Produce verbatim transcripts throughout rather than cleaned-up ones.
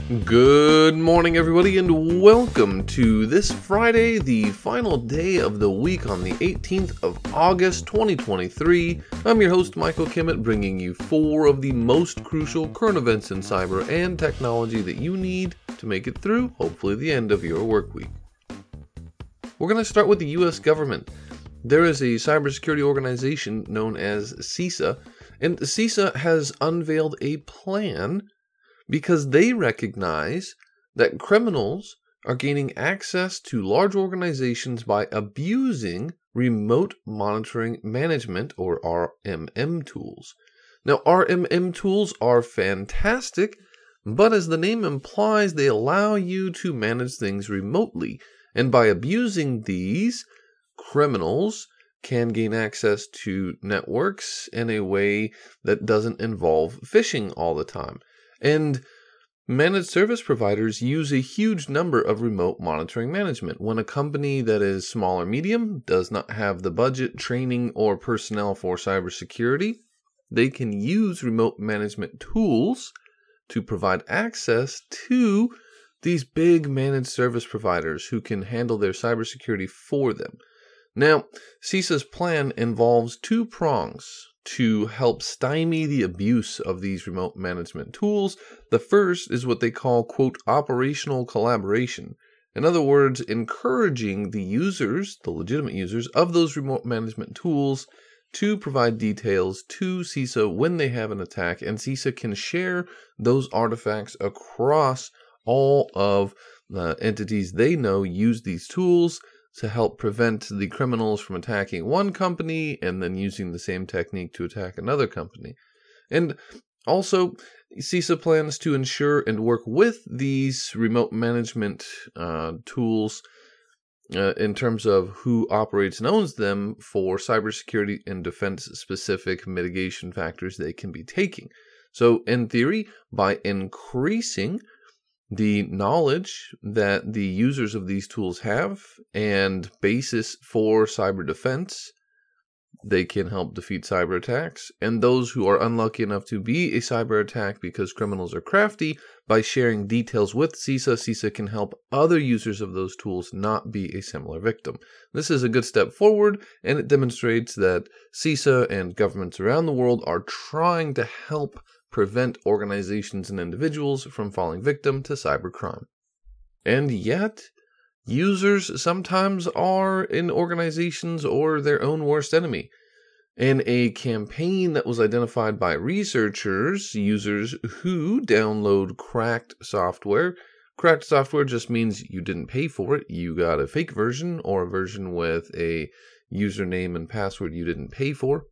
Good morning, everybody, and welcome to this Friday, the final day of the week on the eighteenth of August, twenty twenty-three. I'm your host, Michael Kimmett, bringing you four of the most crucial current events in cyber and technology that you need to make it through, hopefully, the end of your work week. We're going to start with the U S government. There is a cybersecurity organization known as CISA, and CISA has unveiled a plan because they recognize that criminals are gaining access to large organizations by abusing remote monitoring management, or R M M tools. Now, R M M tools are fantastic, but as the name implies, they allow you to manage things remotely. And by abusing these, criminals can gain access to networks in a way that doesn't involve phishing all the time. And managed service providers use a huge number of remote monitoring management. When a company that is small or medium does not have the budget, training, or personnel for cybersecurity, they can use remote management tools to provide access to these big managed service providers who can handle their cybersecurity for them. Now, CISA's plan involves two prongs to help stymie the abuse of these remote management tools. The first is what they call, quote, operational collaboration. In other words, encouraging the users, the legitimate users of those remote management tools to provide details to CISA when they have an attack, and CISA can share those artifacts across all of the entities they know use these tools to help prevent the criminals from attacking one company and then using the same technique to attack another company. And also, CISA plans to ensure and work with these remote management uh, tools uh, in terms of who operates and owns them for cybersecurity and defense-specific mitigation factors they can be taking. So, in theory, by increasing the knowledge that the users of these tools have and basis for cyber defense, they can help defeat cyber attacks. And those who are unlucky enough to be a cyber attack because criminals are crafty, by sharing details with CISA, CISA can help other users of those tools not be a similar victim. This is a good step forward, and it demonstrates that CISA and governments around the world are trying to help prevent organizations and individuals from falling victim to cybercrime. And yet, users sometimes are in organizations or their own worst enemy. In a campaign that was identified by researchers, users who download cracked software. Cracked software just means you didn't pay for it. You got a fake version or a version with a username and password you didn't pay for.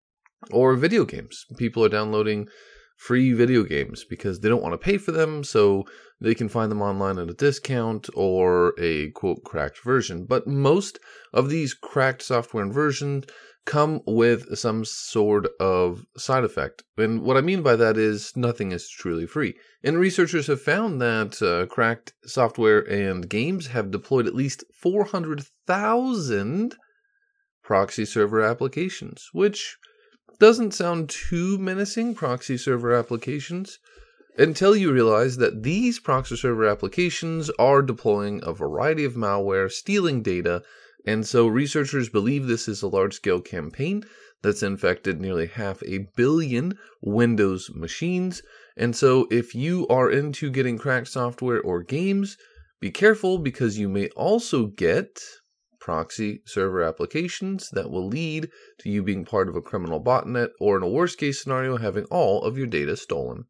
Or video games. People are downloading free video games because they don't want to pay for them, so they can find them online at a discount or a, quote, cracked version. But most of these cracked software and versions come with some sort of side effect. And what I mean by that is nothing is truly free. And researchers have found that uh, cracked software and games have deployed at least four hundred thousand proxy server applications, which doesn't sound too menacing, proxy server applications, until you realize that these proxy server applications are deploying a variety of malware, stealing data, and so researchers believe this is a large-scale campaign that's infected nearly half a billion Windows machines. And so if you are into getting cracked software or games, be careful, because you may also get proxy server applications that will lead to you being part of a criminal botnet, or in a worst case scenario, having all of your data stolen.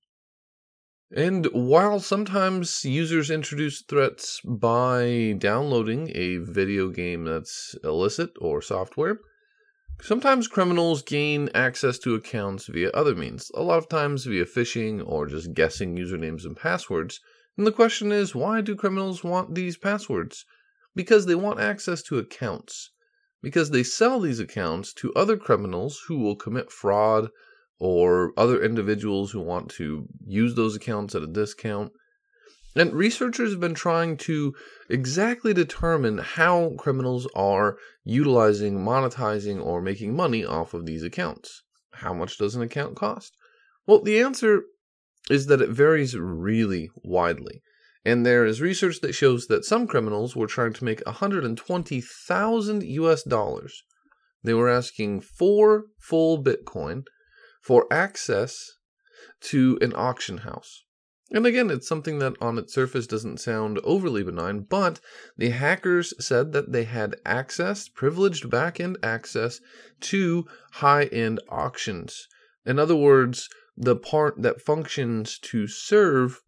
And while sometimes users introduce threats by downloading a video game that's illicit or software, sometimes criminals gain access to accounts via other means, a lot of times via phishing or just guessing usernames and passwords. And the question is, why do criminals want these passwords? Because they want access to accounts. Because they sell these accounts to other criminals who will commit fraud, or other individuals who want to use those accounts at a discount. And researchers have been trying to exactly determine how criminals are utilizing, monetizing, or making money off of these accounts. How much does an account cost? Well, the answer is that it varies really widely. And there is research that shows that some criminals were trying to make one hundred twenty thousand U S dollars. They were asking for full Bitcoin for access to an auction house. And again, it's something that on its surface doesn't sound overly benign, but the hackers said that they had access, privileged back-end access to high-end auctions. In other words, the part that functions to serve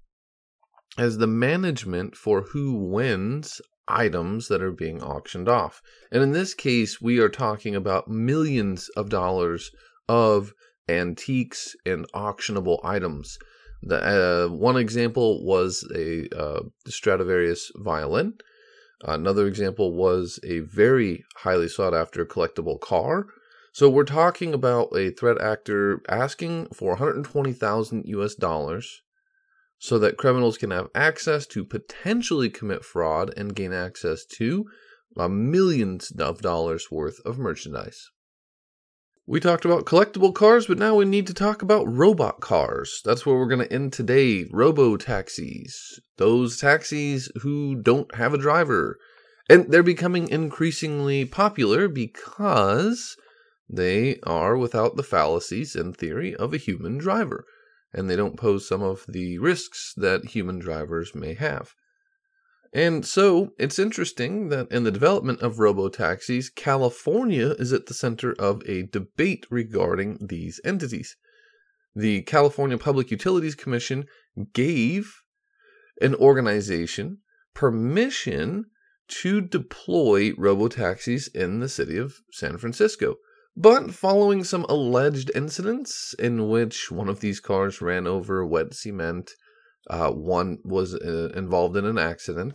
as the management for who wins items that are being auctioned off. And in this case, we are talking about millions of dollars of antiques and auctionable items. The, uh, one example was a uh, Stradivarius violin. Another example was a very highly sought after collectible car. So we're talking about a threat actor asking for one hundred twenty thousand U S dollars so that criminals can have access to potentially commit fraud and gain access to uh, millions of dollars worth of merchandise. We talked about collectible cars, but now we need to talk about robot cars. That's where we're going to end today. Robo-taxis. Those taxis who don't have a driver. And they're becoming increasingly popular because they are without the fallacies in theory of a human driver. And they don't pose some of the risks that human drivers may have. And so, it's interesting that in the development of robo-taxis, California is at the center of a debate regarding these entities. The California Public Utilities Commission gave an organization permission to deploy robo-taxis in the city of San Francisco. But following some alleged incidents in which one of these cars ran over wet cement, uh, one was uh, involved in an accident,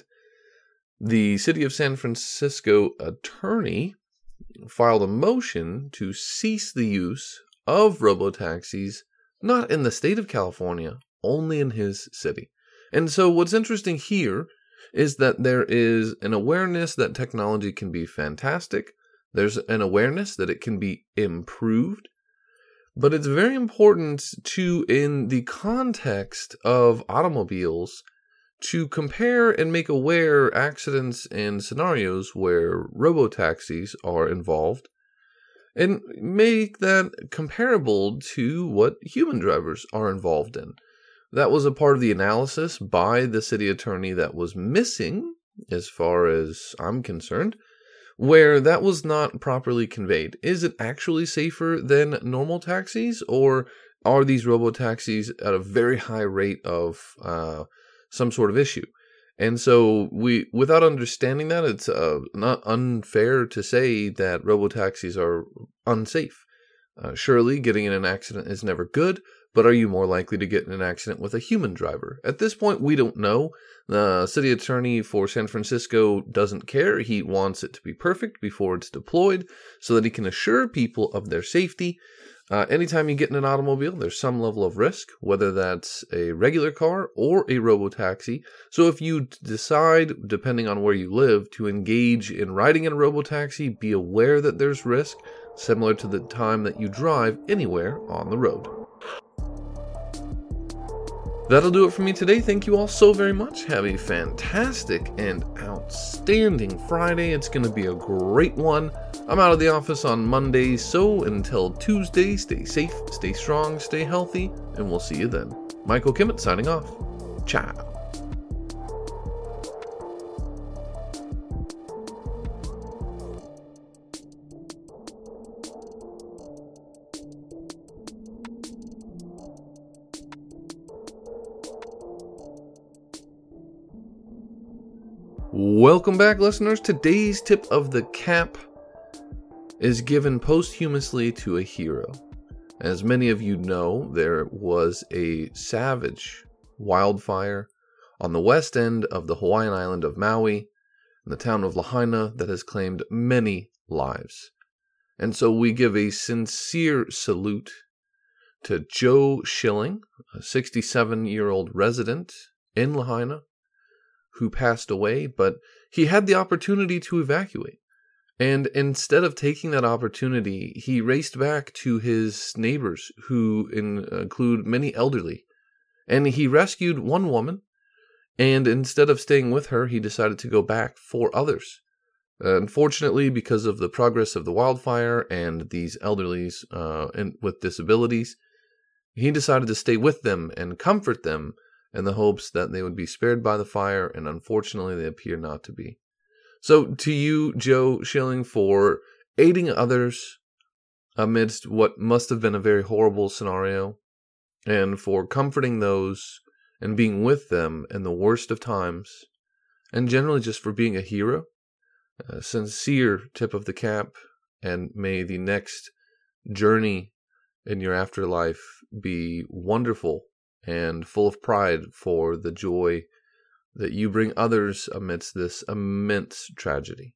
the city of San Francisco attorney filed a motion to cease the use of robotaxis, not in the state of California, only in his city. And so what's interesting here is that there is an awareness that technology can be fantastic. There's an awareness that it can be improved. But it's very important to, in the context of automobiles, to compare and make aware accidents and scenarios where robotaxis are involved and make that comparable to what human drivers are involved in. That was a part of the analysis by the city attorney that was missing, as far as I'm concerned, where that was not properly conveyed. Is it actually safer than normal taxis, or are these robo-taxis at a very high rate of uh, some sort of issue? And so, we, without understanding that, it's uh, not unfair to say that robo-taxis are unsafe. Uh, surely, getting in an accident is never good, but are you more likely to get in an accident with a human driver? At this point, we don't know. The city attorney for San Francisco doesn't care. He wants it to be perfect before it's deployed so that he can assure people of their safety. Uh, anytime you get in an automobile, there's some level of risk, whether that's a regular car or a robotaxi. So if you decide, depending on where you live, to engage in riding in a robotaxi, be aware that there's risk, similar to the time that you drive anywhere on the road. That'll do it for me today. Thank you all so very much. Have a fantastic and outstanding Friday. It's going to be a great one. I'm out of the office on Monday, so until Tuesday, stay safe, stay strong, stay healthy, and we'll see you then. Michael Kimmett signing off. Ciao. Welcome back, listeners. Today's tip of the cap is given posthumously to a hero. As many of you know, there was a savage wildfire on the west end of the Hawaiian island of Maui, in the town of Lahaina, that has claimed many lives. And so we give a sincere salute to Joe Schilling, a sixty-seven-year-old resident in Lahaina, who passed away, but he had the opportunity to evacuate. And instead of taking that opportunity, he raced back to his neighbors, who in, include many elderly, And he rescued one woman, and instead of staying with her, he decided to go back for others. Uh, unfortunately, because of the progress of the wildfire and these elderlies uh, and with disabilities, he decided to stay with them and comfort them in the hopes that they would be spared by the fire, and unfortunately they appear not to be. So to you, Joe Schilling, for aiding others amidst what must have been a very horrible scenario, and for comforting those and being with them in the worst of times, and generally just for being a hero, a sincere tip of the cap, and may the next journey in your afterlife be wonderful and full of pride for the joy that you bring others amidst this immense tragedy.